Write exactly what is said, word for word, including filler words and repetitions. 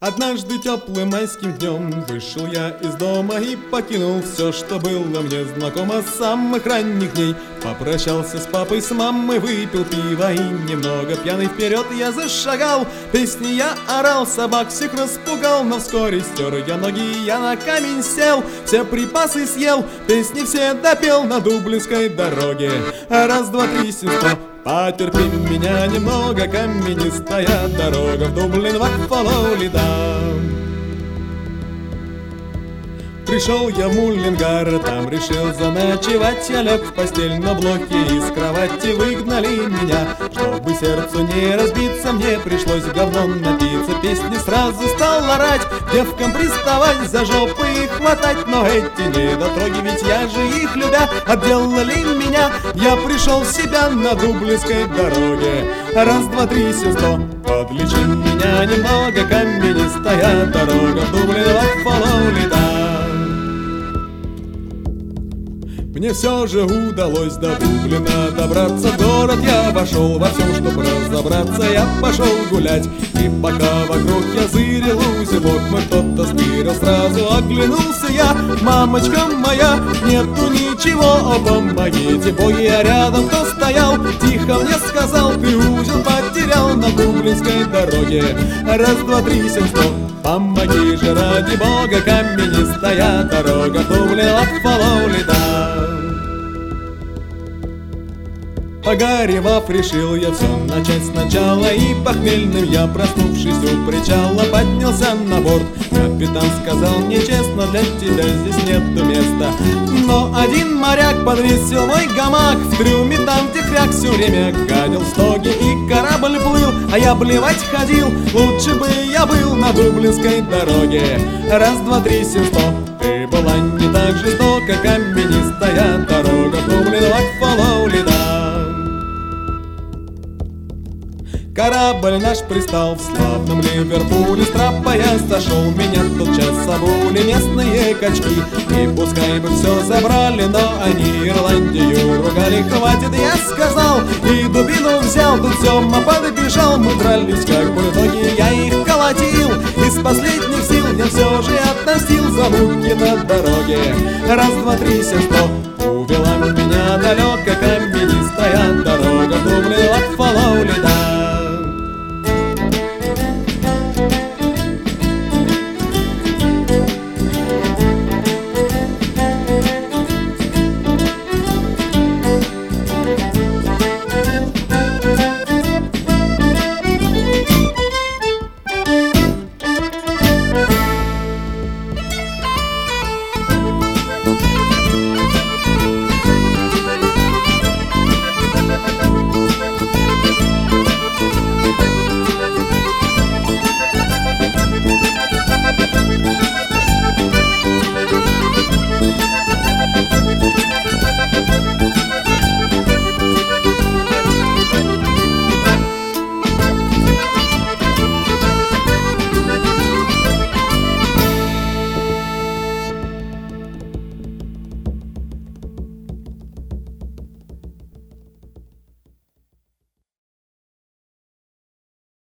Однажды теплым майским днем вышел я из дома и покинул все, что было мне знакомо с самых ранних дней. Попрощался с папой, с мамой, выпил пиво и немного пьяный вперед я зашагал. Песни я орал, собак всех распугал, но вскоре стер я ноги, я на камень сел, все припасы съел, песни все допел на дублинской дороге. Раз, два, три, сестра, потерпи меня немного, каменистая дорога в Дублин, в Фоллоу-Лида. Пришел я в Муллингар, там решил заночевать. Я лег в постель на блоке, из кровати выгнали меня. Чтобы сердцу не разбиться, мне пришлось говном напиться. Песни сразу стал орать, девкам приставать, за жопы их хватать. Но эти недотроги, ведь я же их любя, отделали меня. Я пришел в себя на дублинской дороге. Раз, два, три, сестро, подлечи меня немного, каменистая дорога в Дублин, в Фоллоу-Лида. Мне все же удалось до Дублина добраться. В город я вошел во всем, чтобы разобраться. Я пошел гулять, и пока вокруг я зырил узелок мой кто-то стырил. Сразу оглянулся я, мамочка моя, нету ничего, о, помогите, боги, а рядом кто стоял, тихо мне сказал: ты узел потерял на дублинской дороге. Раз, два, три, сестро, помоги же ради бога, каменистая дорога в Дублин, в Фоллоу-Лида. Погоревав, решил я все начать сначала, и похмельным я, проснувшись у причала, поднялся на борт. Капитан сказал мне честно: для тебя здесь нету места. Но один моряк подвесил мой гамак в трюме, там, где хряк все время гадил стоги, и корабль плыл, а я блевать ходил. Лучше бы я был на дублинской дороге. Раз, два, три, сестро, ты была не так жестока, каменистая дорога в Дублин, в Фоллоу-Лида. Корабль наш пристал в славном Ливерпуле. С трапа я сошел, меня тотчас обули местные качки. И пускай бы все забрали, но они Ирландию ругали. Хватит, я сказал, и дубину взял. Тут Сёма подбежал, мы дрались как бульдоги. Я их колотил, из последних сил я все же относил за муки на дороге. Раз, два, три, сестро, увела меня далеко.